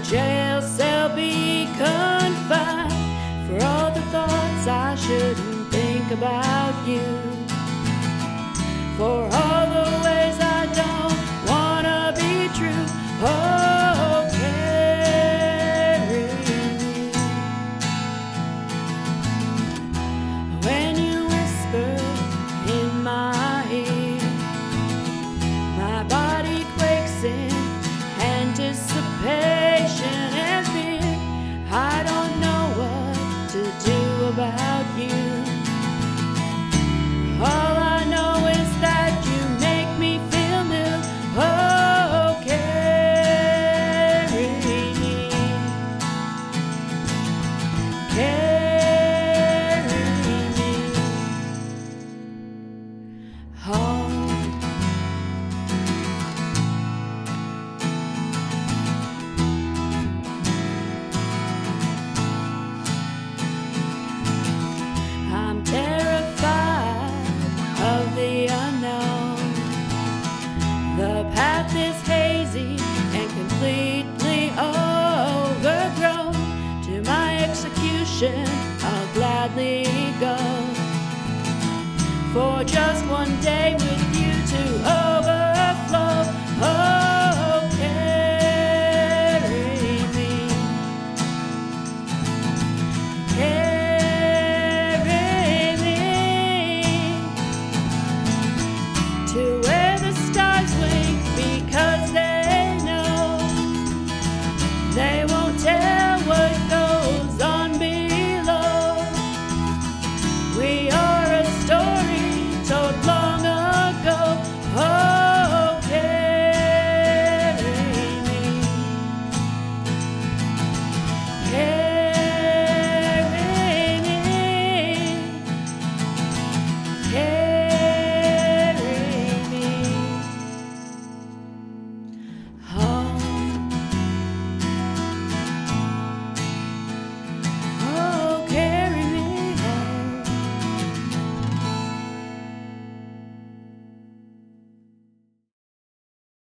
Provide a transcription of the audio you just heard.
jail cell be confined for all the thoughts I shouldn't think about you, for all the ways I don't wanna be true. Oh, carry me when you whisper in my ear. My body quakes in anticipation and fear. I don't know what to do about you. All I know is that you make me feel new. Oh, carry me, carry me home. I'm terrified of the unknown. The path is hazy and completely overgrown. To my execution, I'll gladly go for just one day.